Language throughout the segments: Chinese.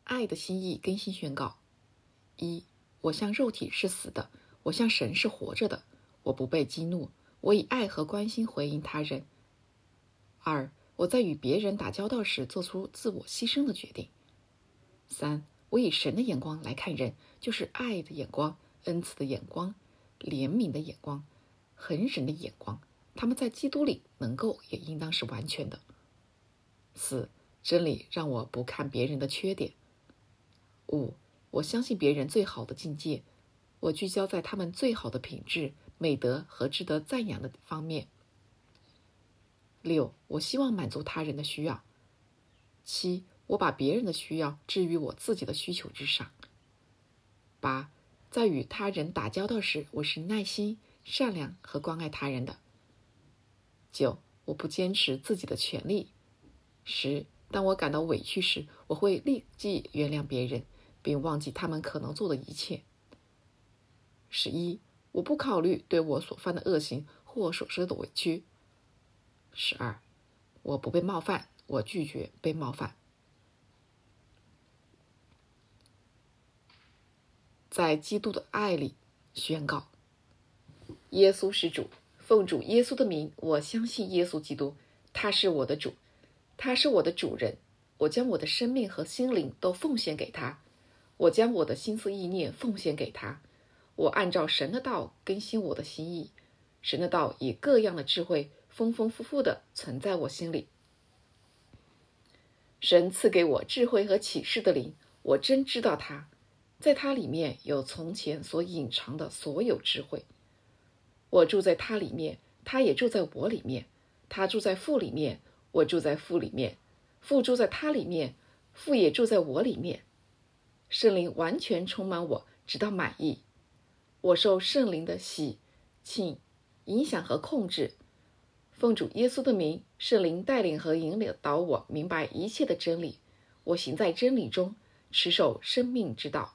爱的心意更新宣告：一，我向肉体是死的，我向神是活着的，我不被激怒，我以爱和关心回应他人。二，我在与别人打交道时做出自我牺牲的决定。三，我以神的眼光来看人，就是爱的眼光、恩慈的眼光、怜悯的眼光、恒忍的眼光，他们在基督里能够也应当是完全的。四，真理让我不看别人的缺点。五，我相信别人最好的境界，我聚焦在他们最好的品质、美德和值得赞扬的方面。六，我希望满足他人的需要。七，我把别人的需要置于我自己的需求之上。八，在与他人打交道时，我是耐心、善良和关爱他人的。九，我不坚持自己的权利。十，当我感到委屈时，我会立即原谅别人，并忘记他们可能做的一切。11，我不考虑对我所犯的恶行或所受的委屈。12，我不被冒犯，我拒绝被冒犯。在基督的爱里宣告：耶稣是主，奉主耶稣的名，我相信耶稣基督，他是我的主，他是我的主人，我将我的生命和心灵都奉献给他，我将我的心思意念奉献给他，我按照神的道更新我的心意，神的道以各样的智慧丰丰富富地存在我心里。神赐给我智慧和启示的灵，我真知道他，在他里面有从前所隐藏的所有智慧。我住在他里面，他也住在我里面，他住在父里面，我住在父里面，父住在他里面，父也住在我里面。圣灵完全充满我，直到满意。我受圣灵的洗、浸、影响和控制。奉主耶稣的名，圣灵带领和引导我明白一切的真理。我行在真理中，持守生命之道。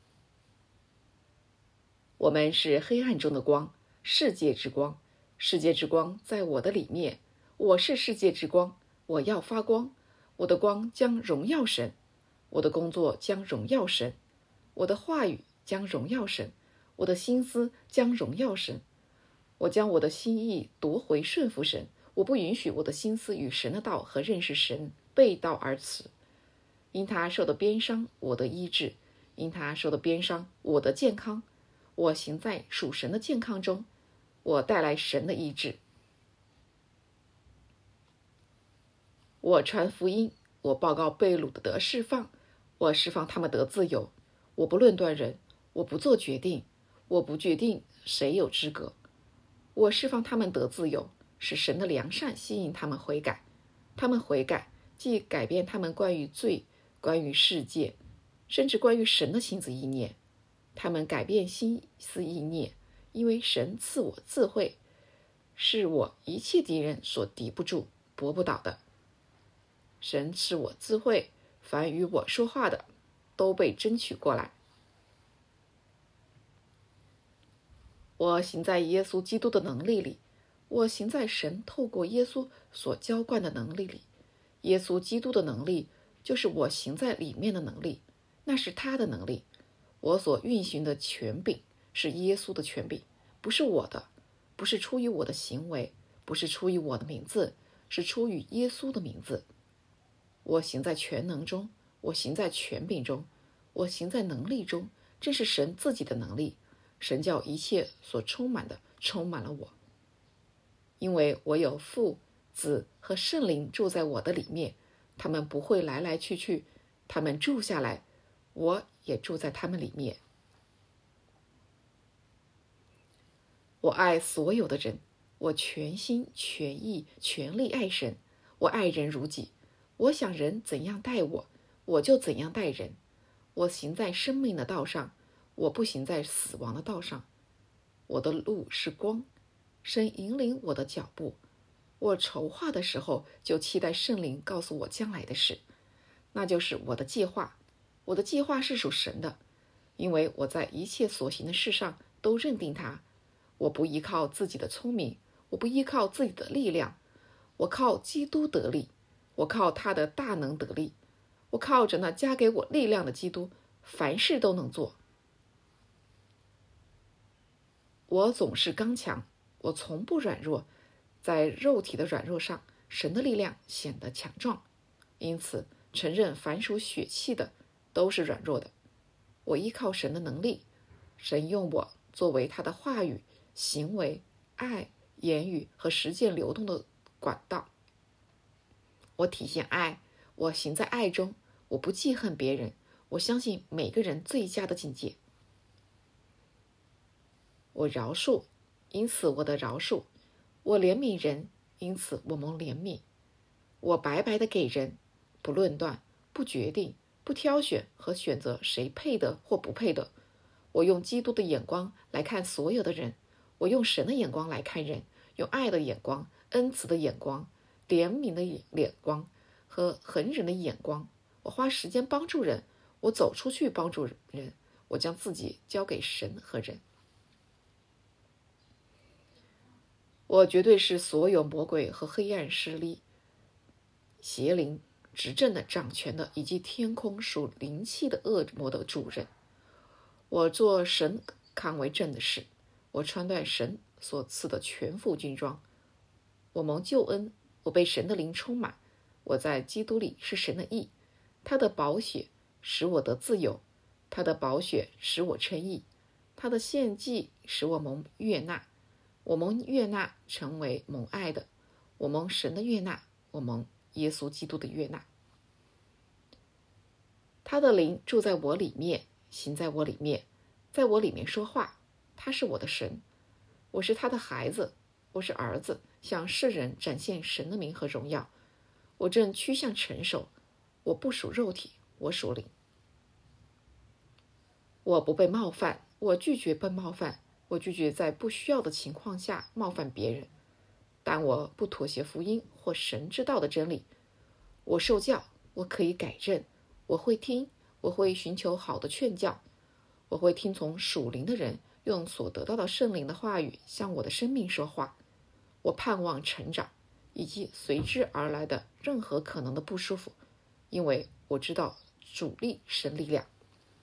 我们是黑暗中的光，世界之光。世界之光在我的里面，我是世界之光，我要发光。我的光将荣耀神，我的工作将荣耀神，我的话语将荣耀神，我的心思将荣耀神。我将我的心意夺回顺服神，我不允许我的心思与神的道和认识神背道而驰。因他受的鞭伤，我的医治；因他受的鞭伤，我的健康。我行在属神的健康中，我带来神的医治。我传福音，我报告被掳的得释放，我释放他们得自由。我不论断人，我不做决定，我不决定谁有资格。我释放他们得自由，使神的良善吸引他们悔改。他们悔改，即改变他们关于罪、关于世界，甚至关于神的心思意念。他们改变心思意念，因为神赐我智慧，是我一切敌人所敌不住、驳不倒的。神赐我智慧，凡与我说话的，都被争取过来。我行在耶稣基督的能力里，我行在神透过耶稣所浇灌的能力里。耶稣基督的能力，就是我行在里面的能力，那是他的能力。我所运行的权柄是耶稣的权柄，不是我的，不是出于我的行为，不是出于我的名字，是出于耶稣的名字。我行在全能中，我行在权柄中，我行在能力中，正是神自己的能力。神叫一切所充满的充满了我，因为我有父、子和圣灵住在我的里面，他们不会来来去去，他们住下来，我也住在他们里面。我爱所有的人，我全心全意全力爱神，我爱人如己。我想人怎样待我，我就怎样待人。我行在生命的道上，我不行在死亡的道上。我的路是光，神引领我的脚步。我筹划的时候，就期待圣灵告诉我将来的事，那就是我的计划。我的计划是属神的，因为我在一切所行的事上都认定他。我不依靠自己的聪明，我不依靠自己的力量，我靠基督得力，我靠他的大能得力。 我靠着那加给我力量的基督，凡事都能做。我总是刚强，我从不软弱，在肉体的软弱上，神的力量显得强壮。因此，承认凡属血气的都是软弱的。我依靠神的能力，神用我作为他的话语、行为、爱、言语和实践流动的管道。我体现爱，我行在爱中，我不记恨别人，我相信每个人最佳的境界。我饶恕，因此我得饶恕；我怜悯人，因此我蒙怜悯。我白白的给人，不论断，不决定，不挑选和选择谁配得或不配得。我用基督的眼光来看所有的人，我用神的眼光来看人，用爱的眼光、恩慈的眼光、怜悯的眼光和恒忍的眼光。我花时间帮助人，我走出去帮助人，我将自己交给神和人。我绝对是所有魔鬼和黑暗势力、邪灵执政的、掌权的，以及天空属灵气的恶魔的主人。我做神看为正的事，我穿戴神所赐的全副军装。我蒙救恩，我被神的灵充满。我在基督里是神的义，他的宝血使我得自由，他的宝血使我称义，他的献祭使我蒙悦纳。我蒙悦纳，成为蒙爱的。我蒙神的悦纳，我蒙耶稣基督的悦纳。他的灵住在我里面，行在我里面，在我里面说话。他是我的神，我是他的孩子，我是儿子，向世人展现神的名和荣耀。我正趋向成熟，我不属肉体，我属灵。我不被冒犯，我拒绝被冒犯，我拒绝在不需要的情况下冒犯别人，但我不妥协福音或神之道的真理。我受教，我可以改正，我会听，我会寻求好的劝教，我会听从属灵的人用所得到的圣灵的话语向我的生命说话。我盼望成长，以及随之而来的任何可能的不舒服，因为我知道主力神力量。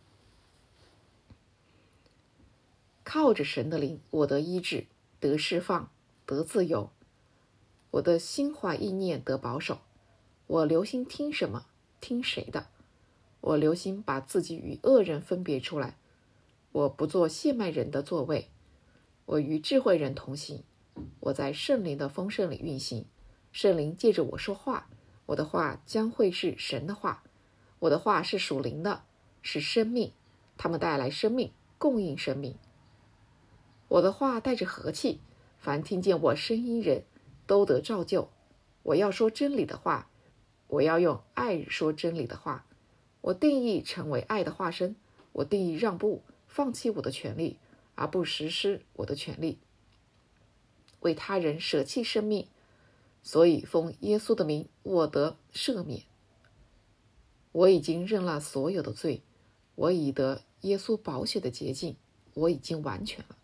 靠着神的灵，我得医治，得释放，得自由。我的心怀意念得保守。我留心听什么，听谁的。我留心把自己与恶人分别出来。我不做亵慢人的座位。我与智慧人同行。我在圣灵的丰盛里运行。圣灵借着我说话，我的话将会是神的话。我的话是属灵的，是生命，它们带来生命，供应生命。我的话带着和气，凡听见我声音人都得造就。我要说真理的话，我要用爱说真理的话。我定义成为爱的化身，我定义让步，放弃我的权利，而不实施我的权利，为他人舍弃生命。所以奉耶稣的名，我得赦免。我已经认了所有的罪，我已得耶稣宝血的洁净，我已经完全了。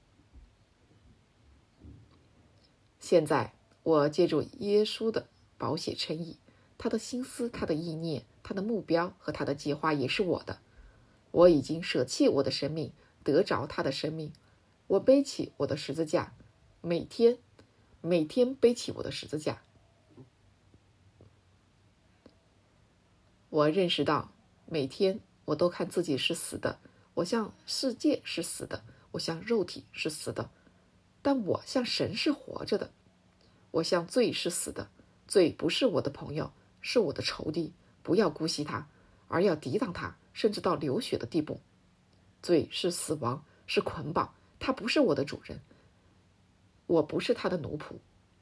现在我借助耶稣的宝血称义，他的心思、他的意念、他的目标和他的计划也是我的。我已经舍弃我的生命，得着他的生命。我背起我的十字架，每天背起我的十字架。我认识到，每天我都看自己是死的，我向世界是死的，我向肉体是死的，但我向神是活着的。我向罪是死的，罪不是我的朋友，是我的仇敌，不要姑息他，而要抵挡他，甚至到流血的地步。罪是死亡，是捆绑，他不是我的主人，我不是他的奴仆。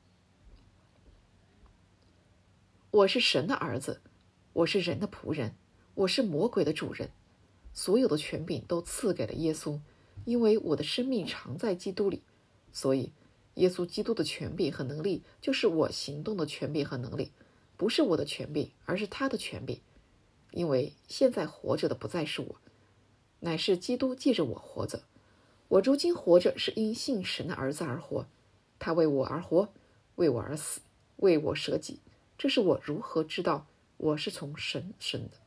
我是神的儿子，我是人的仆人，我是魔鬼的主人。所有的权柄都赐给了耶稣，因为我的生命常在基督里，所以耶稣基督的权柄和能力就是我行动的权柄和能力，不是我的权柄，而是他的权柄。因为现在活着的不再是我，乃是基督借着我活着。我如今活着是因信神的儿子而活，他为我而活，为我而死，为我舍己。这是我如何知道我是从神生的。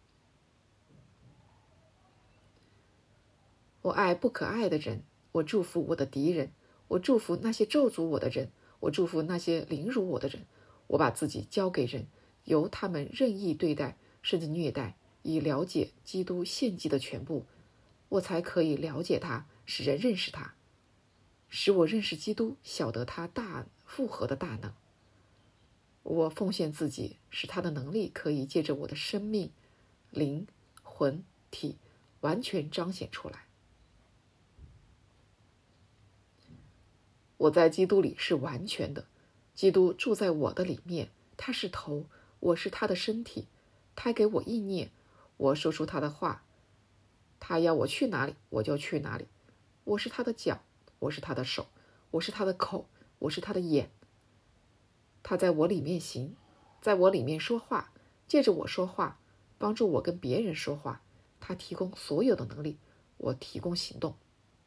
我爱不可爱的人，我祝福我的敌人，我祝福那些咒诅我的人，我祝福那些凌辱我的人。我把自己交给人，由他们任意对待，甚至虐待，以了解基督献祭的全部。我才可以了解他，使人认识他，使我认识基督，晓得他复活的大能。我奉献自己，使他的能力可以借着我的生命、灵、魂、体完全彰显出来。我在基督里是完全的，基督住在我的里面，他是头，我是他的身体，他给我意念，我说出他的话，他要我去哪里我就去哪里。我是他的脚，我是他的手，我是他的口，我是他的眼。他在我里面行，在我里面说话，借着我说话，帮助我跟别人说话。他提供所有的能力，我提供行动。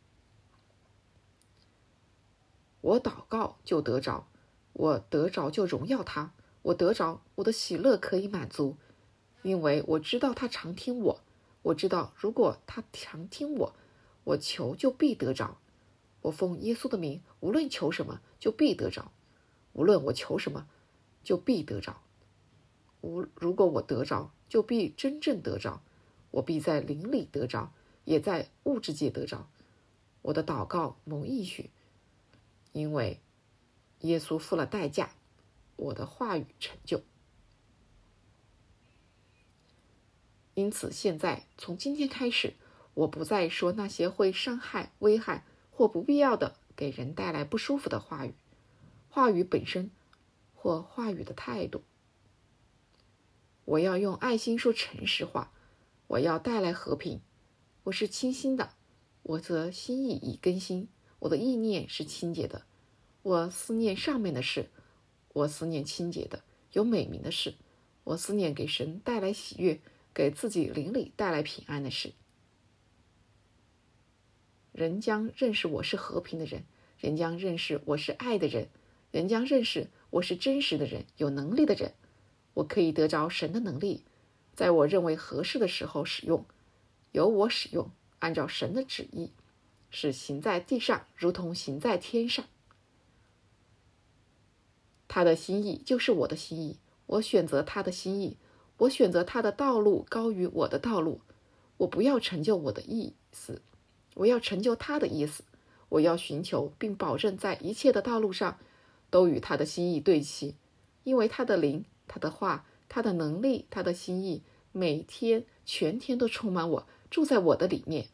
我祷告就得着，我得着就荣耀他，我得着，我的喜乐可以满足，因为我知道他常听我，我知道如果他常听我，我求就必得着。我奉耶稣的名，无论求什么就必得着，无论我求什么就必得着。如果我得着，就必真正得着，我必在灵里得着，也在物质界得着。我的祷告蒙应许，因为耶稣付了代价，我的话语成就。因此现在从今天开始，我不再说那些会伤害、危害或不必要的给人带来不舒服的话语，话语本身或话语的态度。我要用爱心说诚实话，我要带来和平。我是清新的，我的心意已更新，我的意念是清洁的。我思念上面的事，我思念清洁的有美名的事，我思念给神带来喜悦，给自己灵里带来平安的事。人将认识我是和平的人，人将认识我是爱的人，人将认识我是真实的人，有能力的人。我可以得着神的能力，在我认为合适的时候使用，由我使用，按照神的旨意，是行在地上如同行在天上。他的心意就是我的心意，我选择他的心意，我选择他的道路高于我的道路。我不要成就我的意思，我要成就他的意思。我要寻求并保证在一切的道路上都与他的心意对齐，因为他的灵、他的话、他的能力、他的心意每天全天都充满我，住在我的里面。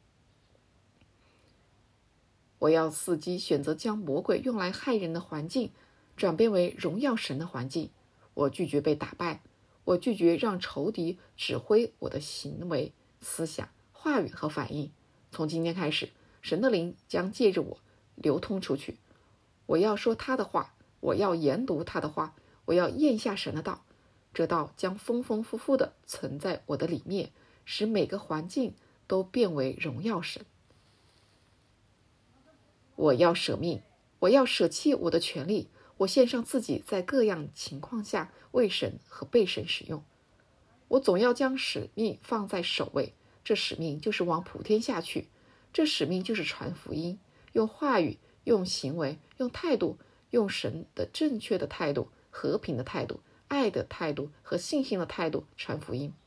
我要伺机选择将魔鬼用来害人的环境转变为荣耀神的环境。我拒绝被打败，我拒绝让仇敌指挥我的行为、思想、话语和反应。从今天开始，神的灵将借着我流通出去。我要说他的话，我要研读他的话，我要咽下神的道。这道将丰丰富富地存在我的里面，使每个环境都变为荣耀神。我要舍命，我要舍弃我的权利，我献上自己，在各样情况下为神和被神使用。我总要将使命放在首位，这使命就是往普天下去，这使命就是传福音，用话语、用行为、用态度，用神的正确的态度、和平的态度、爱的态度和信心的态度传福音。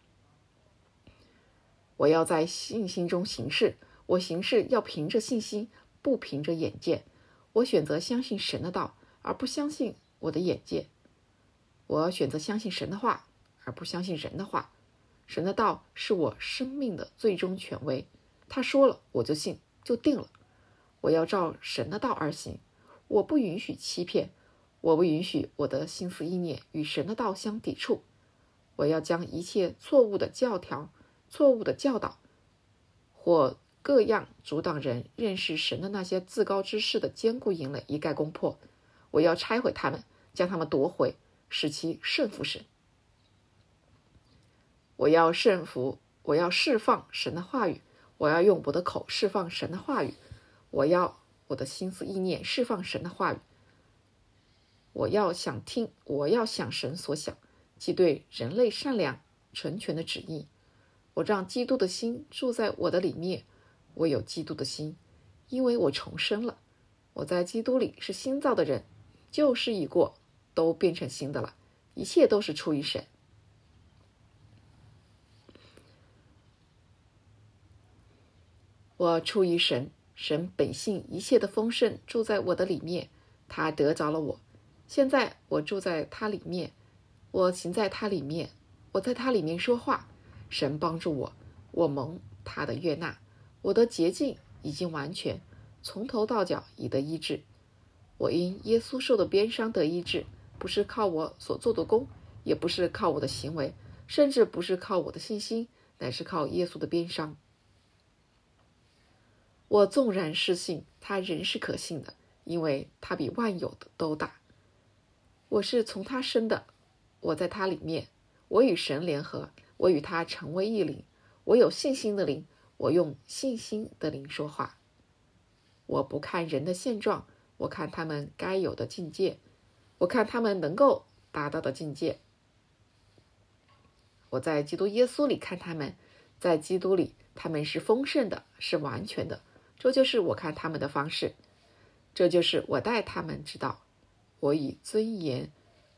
我要在信心中行事，我行事要凭着信心，不凭着眼见。我选择相信神的道，而不相信我的眼界。我选择相信神的话，而不相信人的话。神的道是我生命的最终权威，他说了我就信，就定了。我要照神的道而行，我不允许欺骗，我不允许我的心思意念与神的道相抵触。我要将一切错误的教条、错误的教导或各样阻挡人认识神的那些自高之事的坚固营垒一概攻破。我要拆毁他们，将他们夺回，使其顺服神。我要释放神的话语，我要用我的口释放神的话语，我要我的心思意念释放神的话语。我要想听，我要想神所想， 即对人类善良纯全的旨意。我让基督的心住在我的里面，我有基督的心，因为我重生了。我在基督里是新造的人，旧事已过，都变成新的了，一切都是出于神。我出于神，神本性一切的丰盛住在我的里面，他得着了我。现在我住在他里面，我行在他里面，我在他里面说话。神帮助我，我蒙他的悦纳，我的洁净已经完全，从头到脚已得医治。我因耶稣受的鞭伤得医治，不是靠我所做的功，也不是靠我的行为，甚至不是靠我的信心，乃是靠耶稣的鞭伤。我纵然是信，他仍是可信的，因为他比万有的都大。我是从他生的，我在他里面，我与神联合，我与他成为一灵。我有信心的灵，我用信心的灵说话。我不看人的现状，我看他们该有的境界，我看他们能够达到的境界。我在基督耶稣里看他们，在基督里他们是丰盛的，是完全的。这就是我看他们的方式，这就是我待他们之道。我以尊严、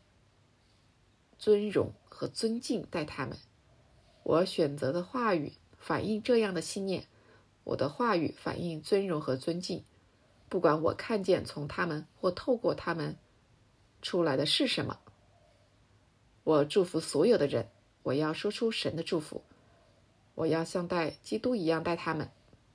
尊荣和尊敬待他们。我选择的话语反映这样的信念，我的话语反映尊荣和尊敬。不管我看见从他们或透过他们出来的是什么，我祝福所有的人。我要说出神的祝福，我要像待基督一样待他们。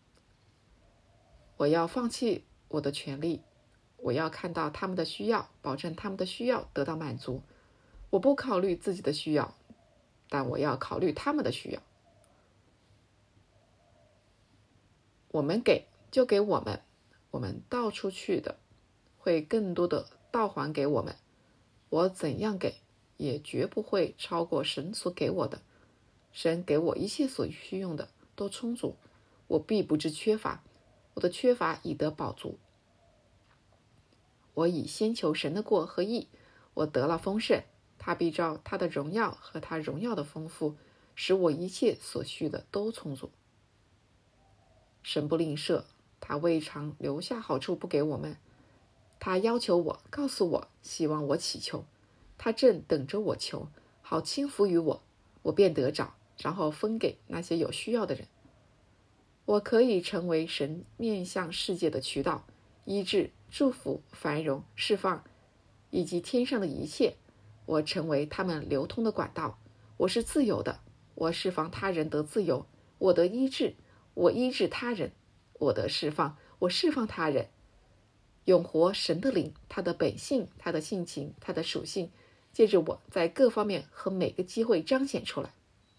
我要放弃我的权利，我要看到他们的需要，保证他们的需要得到满足。我不考虑自己的需要，但我要考虑他们的需要。我们给就给我们，我们倒出去的会更多的倒还给我们。我怎样给，也绝不会超过神所给我的。神给我一切所需用的都充足，我必不致缺乏，我的缺乏已得饱足。我以先求神的国和义，我得了丰盛，他必照他的荣耀和他荣耀的丰富，使我一切所需的都充足。神不吝啬，他未尝留下好处不给我们。他要求我，告诉我，希望我祈求，他正等着我求，好倾福于我，我便得着，然后分给那些有需要的人。我可以成为神面向世界的渠道，医治、祝福、繁荣、释放，以及天上的一切。我成为他们流通的管道。我是自由的，我释放他人得自由，我得医治，我医治他人，我得释放，我释放他人。永活神的灵，他的本性，他的性情，他的属性，借着我在各方面和每个机会彰显出来。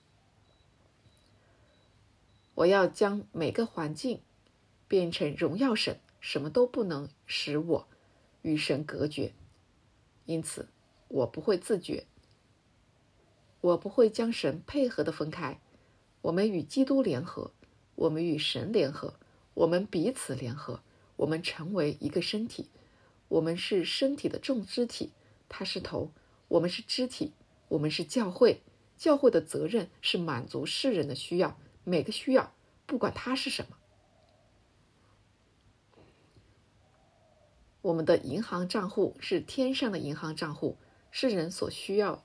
我要将每个环境变成荣耀神，什么都不能使我与神隔绝。因此我不会自觉，我不会将神配合的分开。我们与基督联合，我们与神联合，我们彼此联合，我们成为一个身体。我们是身体的众肢体，他是头，我们是肢体，我们是教会。教会的责任是满足世人的需要，每个需要，不管它是什么。我们的银行账户是天上的银行账户，世人所需要，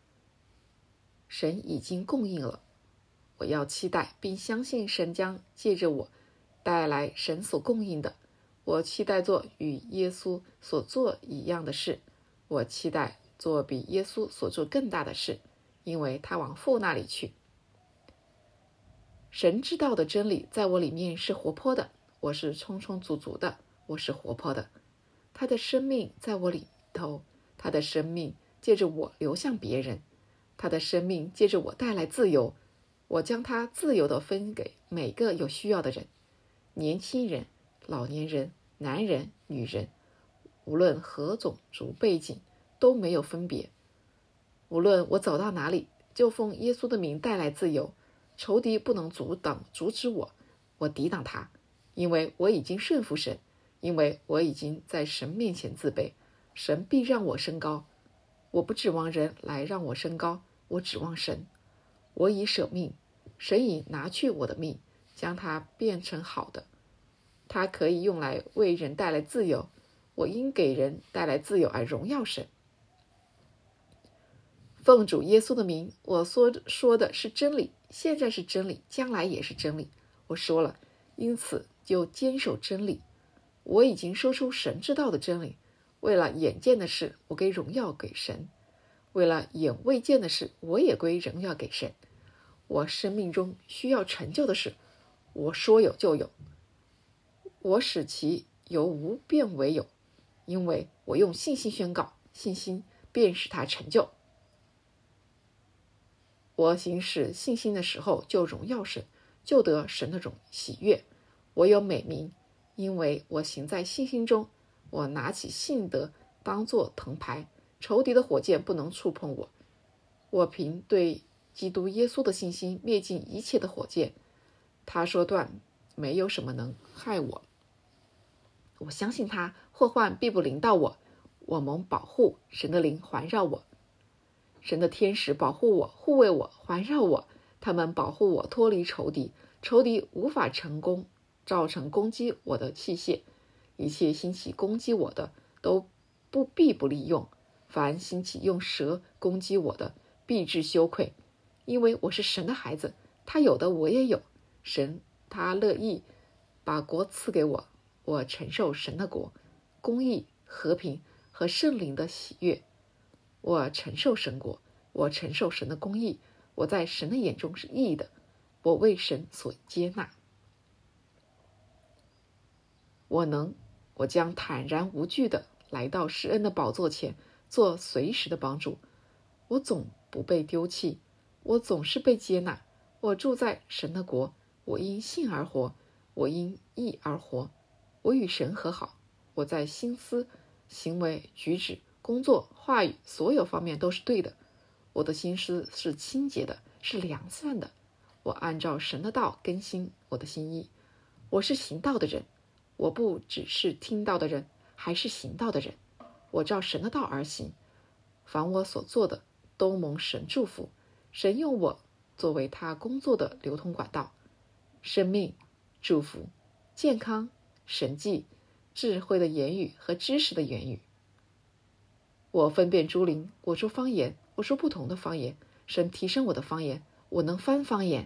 神已经供应了。我要期待并相信神将借着我带来神所供应的。我期待做与耶稣所做一样的事，我期待做比耶稣所做更大的事，因为他往父那里去。神知道的真理在我里面是活泼的，我是充充足足的，我是活泼的。他的生命在我里头，他的生命借着我流向别人，他的生命借着我带来自由。我将他自由地分给每个有需要的人，年轻人、老年人、男人、女人，无论何种族背景都没有分别。无论我走到哪里，就奉耶稣的名带来自由。仇敌不能阻止我，我抵挡他，因为我已经顺服神，因为我已经在神面前自卑，神必让我升高。 我不指望人来让我升高，我指望神。我已舍命，神已拿去我的命，将它变成好的。它可以用来为人带来自由，我因给人带来自由而荣耀神。奉主耶稣的名，我说的是真理，现在是真理，将来也是真理。我说了，因此就坚守真理。我已经说出神知道的真理。为了眼见的事，我归荣耀给神；为了眼未见的事，我也归荣耀给神。我生命中需要成就的事，我说有就有，我使其由无变为有，因为我用信心宣告，信心便使它成就。我行使信心的时候，就荣耀神，就得神的喜悦。我有美名，因为我行在信心中。我拿起信德当作藤牌，仇敌的火箭不能触碰我。我凭对基督耶稣的信心灭尽一切的火箭。他说断，没有什么能害我。我相信他，祸患必不临到我。我蒙保护，神的灵环绕我。神的天使保护我，护卫我，环绕我。他们保护我脱离仇敌，仇敌无法成功造成攻击我的器械。一切兴起攻击我的，都必不利用。凡兴起用蛇攻击我的，必致羞愧。因为我是神的孩子，他有的我也有。神他乐意把国赐给我，我承受神的国，公义、和平和圣灵的喜悦。我承受神国，我承受神的公义，我在神的眼中是义的，我为神所接纳。我将坦然无惧地来到施恩的宝座前，做随时的帮助。我总不被丢弃，我总是被接纳。我住在神的国，我因信而活，我因义而活。我与神和好，我在心思、行为、举止、工作、话语所有方面都是对的。我的心思是清洁的，是良善的。我按照神的道更新我的心意。我是行道的人，我不只是听到的人，还是行道的人。我照神的道而行，凡我所做的都蒙神祝福。神用我作为他工作的流通管道，生命、祝福、健康、神迹、智慧的言语和知识的言语。我分辨诸灵，我说方言，我说不同的方言。神提升我的方言，我能翻方言。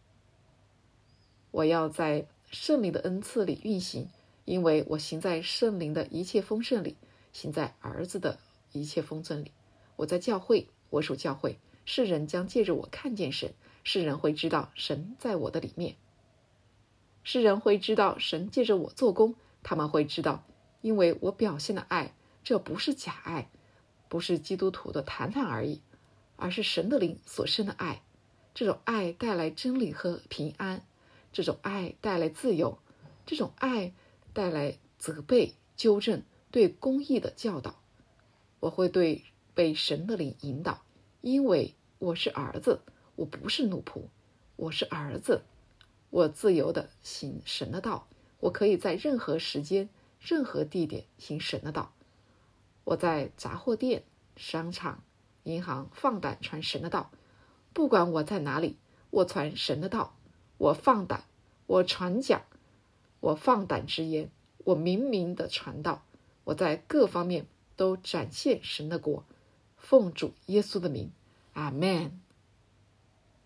我要在圣灵的恩赐里运行，因为我行在圣灵的一切丰盛里，行在儿子的一切丰盛里。我在教会，我属教会，世人将借着我看见神，世人会知道神在我的里面。世人会知道神借着我做工，他们会知道，因为我表现的爱，这不是假爱，不是基督徒的谈谈而已，而是神的灵所生的爱。这种爱带来真理和平安，这种爱带来自由，这种爱带来责备、纠正、对公义的教导。我会对被神的灵引导，因为我是儿子，我不是奴仆，我是儿子。我自由地行神的道，我可以在任何时间、任何地点行神的道。我在杂货店、商场、银行放胆传神的道，不管我在哪里，我传神的道，我放胆，我传讲，我放胆直言，我明明的传道，我在各方面都展现神的国。奉主耶稣的名，阿们。